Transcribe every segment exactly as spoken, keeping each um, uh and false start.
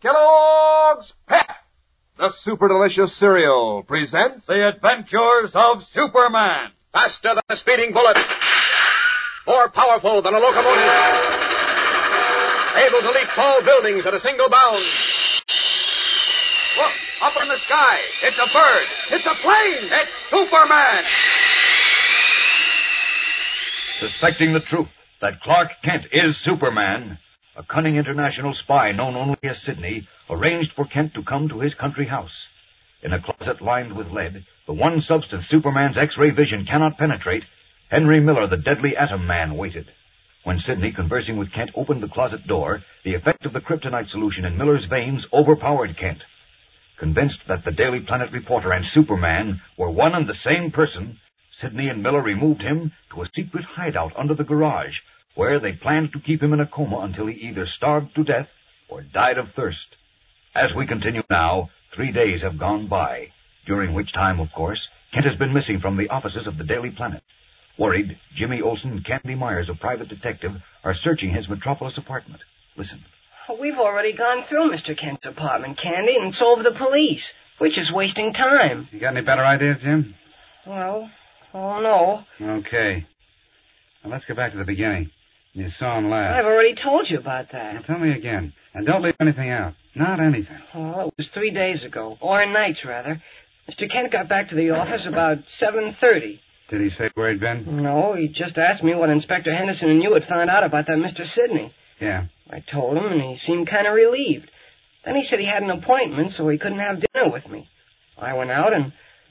Kellogg's Pep, the super delicious cereal, presents The Adventures of Superman. Faster than a speeding bullet. More powerful than a locomotive. Able to leap tall buildings at a single bound. Look, up in the sky. It's a bird. It's a plane. It's Superman. Suspecting the truth that Clark Kent is Superman, a cunning international spy known only as Sidney arranged for Kent to come to his country house. In a closet lined with lead, the one substance Superman's X-ray vision cannot penetrate, Henry Miller, the deadly atom man, waited. When Sidney, conversing with Kent, opened the closet door, the effect of the kryptonite solution in Miller's veins overpowered Kent. Convinced that the Daily Planet reporter and Superman were one and the same person, Sidney and Miller removed him to a secret hideout under the garage, where they planned to keep him in a coma until he either starved to death or died of thirst. As we continue now, three days have gone by, during which time, of course, Kent has been missing from the offices of the Daily Planet. Worried, Jimmy Olsen and Candy Myers, a private detective, are searching his Metropolis apartment. Listen. We've already gone through Mister Kent's apartment, Candy, and so have the police. We're just wasting time. You got any better ideas, Jim? Well, oh, no. Okay. Now, let's go back to the beginning. You saw him last. I've already told you about that. Now, tell me again. And don't leave anything out. Not anything. Oh, it was three days ago. Or nights, rather. Mister Kent got back to the office about seven thirty. Did he say where he'd been? No, he just asked me what Inspector Henderson and you had found out about that Mister Sidney. Yeah. I told him, and he seemed kind of relieved. Then he said he had an appointment, so he couldn't have dinner with me. I went out, and,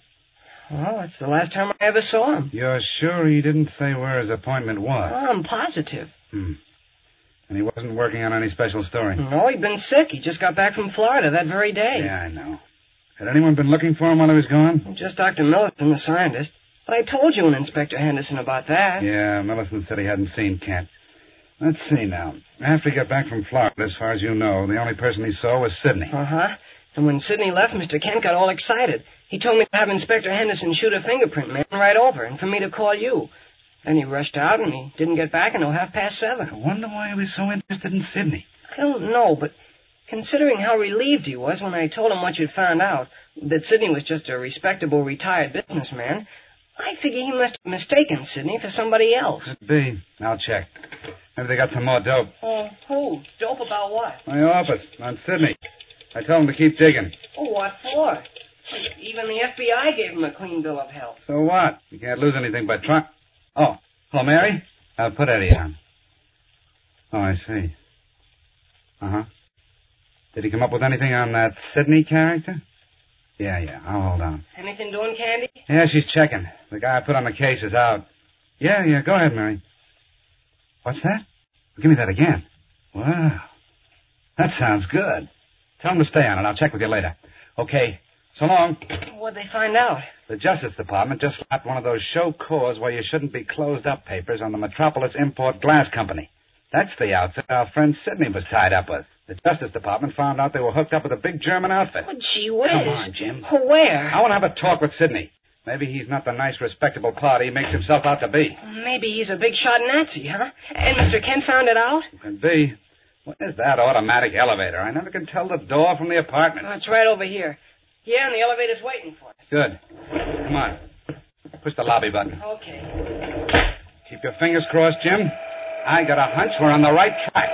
well, that's the last time I ever saw him. You're sure he didn't say where his appointment was? Oh, I'm positive. Hmm. And he wasn't working on any special story? No, he'd been sick. He just got back from Florida that very day. Yeah, I know. Had anyone been looking for him while he was gone? Just Doctor Millicent, the scientist. But I told you and Inspector Henderson about that. Yeah, Millicent said he hadn't seen Kent. Let's see now. After he got back from Florida, as far as you know, the only person he saw was Sidney. Uh-huh. And when Sidney left, Mister Kent got all excited. He told me to have Inspector Henderson shoot a fingerprint man right over and for me to call you. Then he rushed out and he didn't get back until half past seven. I wonder why he was so interested in Sidney. I don't know, but considering how relieved he was when I told him what you'd found out, that Sidney was just a respectable retired businessman, I figure he must have mistaken Sidney for somebody else. Could be. I'll check. Maybe they got some more dope. Oh, who? Dope about what? My office, on Sidney. I told him to keep digging. Oh, what for? Even the F B I gave him a clean bill of health. So what? You can't lose anything by trying. Oh, hello, Mary? I'll put Eddie on. Oh, I see. Uh-huh. Did he come up with anything on that Sidney character? Yeah, yeah, I'll hold on. Anything doing, Candy? Yeah, she's checking. The guy I put on the case is out. Yeah, yeah, go ahead, Mary. What's that? Give me that again. Wow. That sounds good. Tell him to stay on it. I'll check with you later. Okay. So long. What'd they find out? The Justice Department just slapped one of those show cause where you shouldn't be closed up papers on the Metropolis Import Glass Company. That's the outfit our friend Sidney was tied up with. The Justice Department found out they were hooked up with a big German outfit. Oh, gee whiz. Come on, Jim. Where? I want to have a talk with Sidney. Maybe he's not the nice, respectable party he makes himself out to be. Maybe he's a big-shot Nazi, huh? And Mister Kent found it out? Could be. Where's that automatic elevator? I never can tell the door from the apartment. Oh, it's right over here. Yeah, and the elevator's waiting for us. Good. Come on. Push the lobby button. Okay. Keep your fingers crossed, Jim. I got a hunch we're on the right track.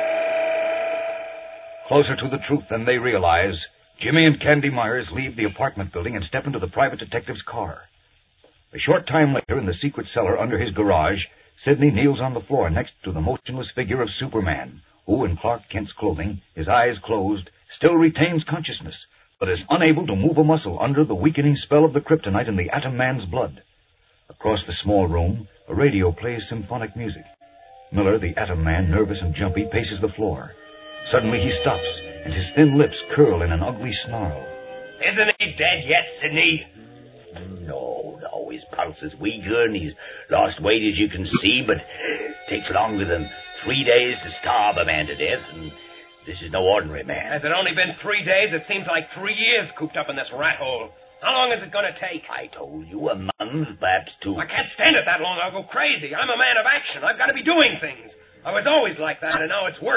Closer to the truth than they realize, Jimmy and Candy Myers leave the apartment building and step into the private detective's car. A short time later, in the secret cellar under his garage, Sidney kneels on the floor next to the motionless figure of Superman, who, in Clark Kent's clothing, his eyes closed, still retains consciousness, but is unable to move a muscle under the weakening spell of the kryptonite in the Atom Man's blood. Across the small room, a radio plays symphonic music. Miller, the Atom Man, nervous and jumpy, paces the floor. Suddenly he stops, and his thin lips curl in an ugly snarl. Isn't he dead yet, Sidney? No, no, his pulse is weaker and he's lost weight, as you can see, but it takes longer than three days to starve a man to death, and this is no ordinary man. Has it only been three days? It seems like three years cooped up in this rat hole. How long is it going to take? I told you, a month, perhaps two. I can't stand it that long. I'll go crazy. I'm a man of action. I've got to be doing things. I was always like that, and now it's worse.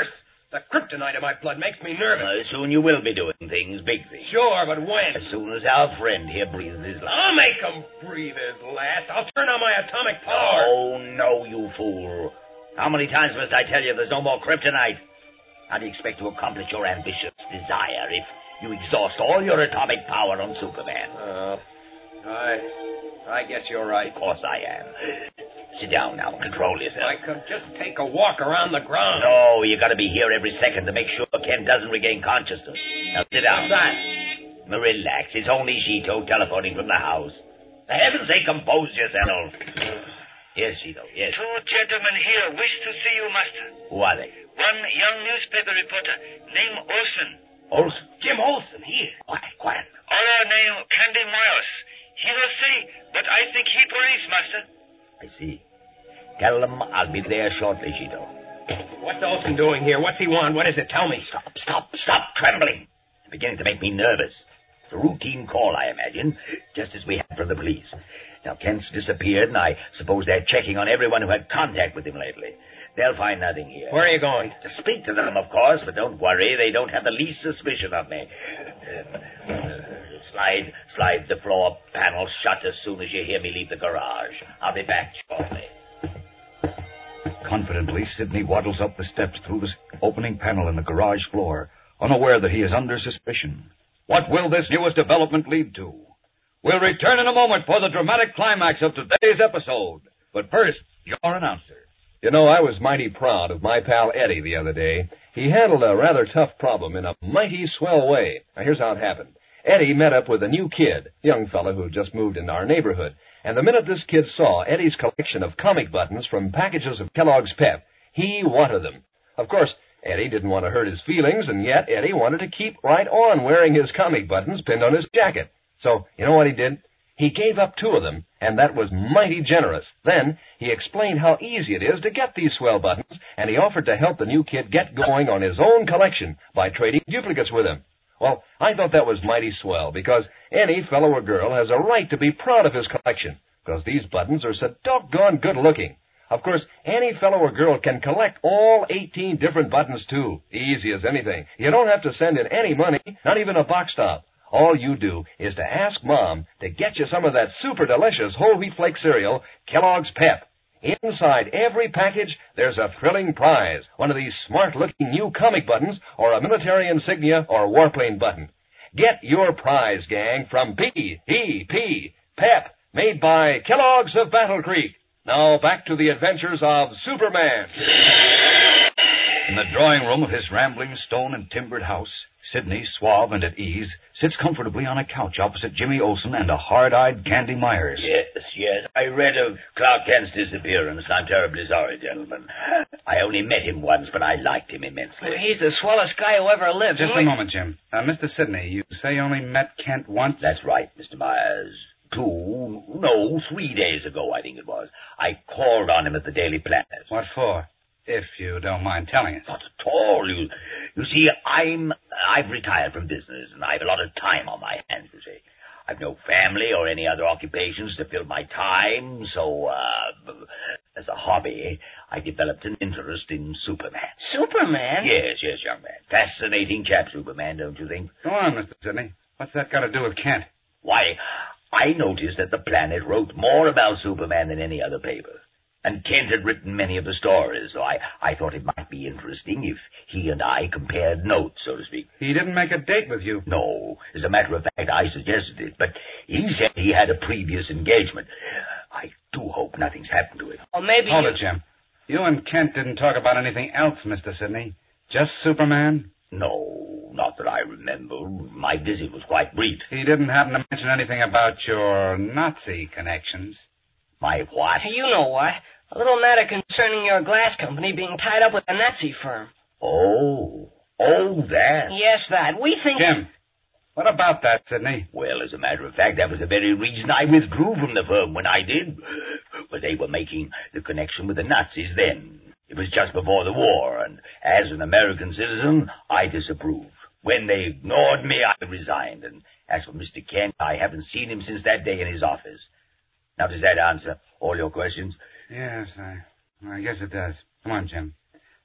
The kryptonite in my blood makes me nervous. Uh, soon you will be doing things, big things. Sure, but when? As soon as our friend here breathes his last. I'll make him breathe his last. I'll turn on my atomic power. Oh, no, you fool. How many times must I tell you there's no more kryptonite? How do you expect to accomplish your ambitious desire if you exhaust all your atomic power on Superman? Uh, I... I guess you're right. Of course I am. Sit down now and control yourself. I could just take a walk around the ground. No, you gotta be here every second to make sure Ken doesn't regain consciousness. Now sit down. What's that? Now, relax. It's only Shito telephoning from the house. For heaven's sake, compose yourself. Yes, Shito, yes. Two gentlemen here wish to see you, Master. Who are they? One young newspaper reporter named Olson. Olson? Jim Olson, here. Quiet, quiet. Other name Candy Myers. He will say, but I think he police, Master. I see. Tell them I'll be there shortly, Shito. What's Olson doing here? What's he want? What is it? Tell me. Stop, stop, stop trembling. It's beginning to make me nervous. It's a routine call, I imagine, just as we had from the police. Now, Kent's disappeared, and I suppose they're checking on everyone who had contact with him lately. They'll find nothing here. Where are you going? To speak to them, of course, but don't worry. They don't have the least suspicion of me. Uh, uh, slide, slide the floor panel shut as soon as you hear me leave the garage. I'll be back shortly. Confidently, Sidney waddles up the steps through the opening panel in the garage floor, unaware that he is under suspicion. What will this newest development lead to? We'll return in a moment for the dramatic climax of today's episode. But first, your announcer. You know, I was mighty proud of my pal Eddie the other day. He handled a rather tough problem in a mighty swell way. Now, here's how it happened. Eddie met up with a new kid, young fella who just moved into our neighborhood. And the minute this kid saw Eddie's collection of comic buttons from packages of Kellogg's Pep, he wanted them. Of course, Eddie didn't want to hurt his feelings, and yet Eddie wanted to keep right on wearing his comic buttons pinned on his jacket. So, you know what he did? He gave up two of them, and that was mighty generous. Then, he explained how easy it is to get these swell buttons, and he offered to help the new kid get going on his own collection by trading duplicates with him. Well, I thought that was mighty swell, because any fellow or girl has a right to be proud of his collection, because these buttons are so doggone good-looking. Of course, any fellow or girl can collect all eighteen different buttons, too. Easy as anything. You don't have to send in any money, not even a box top. All you do is to ask Mom to get you some of that super delicious whole wheat flake cereal, Kellogg's Pep. Inside every package, there's a thrilling prize, one of these smart-looking new comic buttons, or a military insignia or warplane button. Get your prize, gang, from P E P, Pep, made by Kellogg's of Battle Creek. Now back to the adventures of Superman. In the drawing room of his rambling stone and timbered house, Sidney, suave and at ease, sits comfortably on a couch opposite Jimmy Olsen and a hard-eyed Candy Myers. Yes, yes. I read of Clark Kent's disappearance. I'm terribly sorry, gentlemen. I only met him once, but I liked him immensely. He's the swellest guy who ever lived. Just a moment, Jim. Uh, Mister Sidney, you say you only met Kent once? That's right, Mister Myers. Two, no, three days ago, I think it was. I called on him at the Daily Planet. What for? If you don't mind telling us. Not at all. You, you see, I'm, I've retired from business, and I've a lot of time on my hands, you see. I've no family or any other occupations to fill my time, so, uh, as a hobby, I developed an interest in Superman. Superman? Yes, yes, young man. Fascinating chap, Superman, don't you think? Go on, Mister Sidney. What's that got to do with Kent? Why, I noticed that the Planet wrote more about Superman than any other paper. And Kent had written many of the stories, so I, I thought it might be interesting if he and I compared notes, so to speak. He didn't make a date with you. No. As a matter of fact, I suggested it, but he said he had a previous engagement. I do hope nothing's happened to him. Or maybe Hold you... it, Jim. You and Kent didn't talk about anything else, Mister Sidney? Just Superman? No, not that I remember. My visit was quite brief. He didn't happen to mention anything about your Nazi connections? My what? You know what. A little matter concerning your glass company being tied up with a Nazi firm. Oh. Oh, that. Yes, that. We think... Jim, what about that, Sidney? Well, as a matter of fact, that was the very reason I withdrew from the firm when I did. But they were making the connection with the Nazis then. It was just before the war, and as an American citizen, I disapproved. When they ignored me, I resigned, and as for Mister Kent, I haven't seen him since that day in his office. Now, does that answer all your questions? Yes, I, I guess it does. Come on, Jim.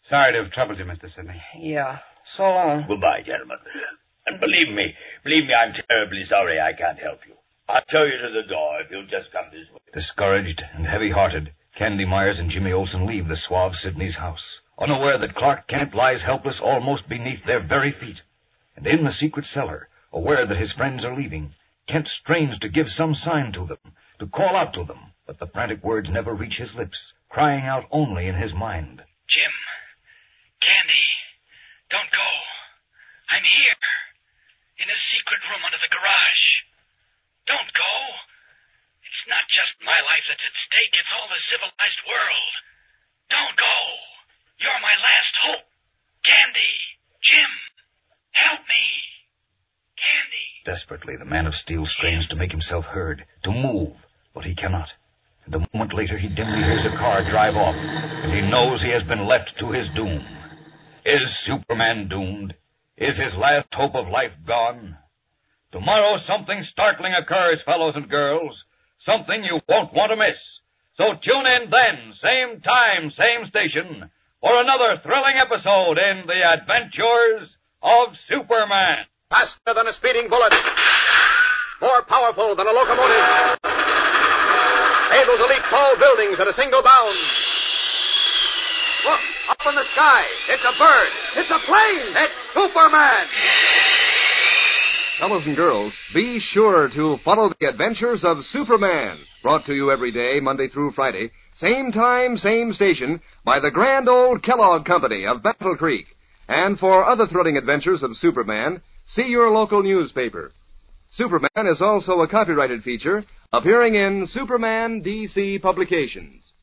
Sorry to have troubled you, Mister Sidney. Yeah. So long. Goodbye, gentlemen. And believe me, believe me, I'm terribly sorry I can't help you. I'll show you to the door if you'll just come this way. Discouraged and heavy-hearted, Candy Myers and Jimmy Olsen leave the suave Sidney's house, unaware that Clark Kent lies helpless almost beneath their very feet. And in the secret cellar, aware that his friends are leaving, Kent strains to give some sign to them, to call out to them, but the frantic words never reach his lips, crying out only in his mind. Jim, Candy, don't go. I'm here, in a secret room under the garage. Don't go. It's not just my life that's at stake, it's all the civilized world. Don't go. You're my last hope. Candy, Jim, help me. Candy. Desperately, the Man of Steel strains to make himself heard, to move, but he cannot. And a moment later, he dimly hears a car drive off, and he knows he has been left to his doom. Is Superman doomed? Is his last hope of life gone? Tomorrow something startling occurs, fellows and girls. Something you won't want to miss. So tune in then, same time, same station, for another thrilling episode in The Adventures of Superman. Faster than a speeding bullet. More powerful than a locomotive. Able to leap tall buildings at a single bound. Look, up in the sky. It's a bird. It's a plane. It's Superman. Fellows and girls, be sure to follow the adventures of Superman, brought to you every day, Monday through Friday, same time, same station, by the grand old Kellogg Company of Battle Creek. And for other thrilling adventures of Superman, see your local newspaper. Superman is also a copyrighted feature appearing in Superman D C Publications.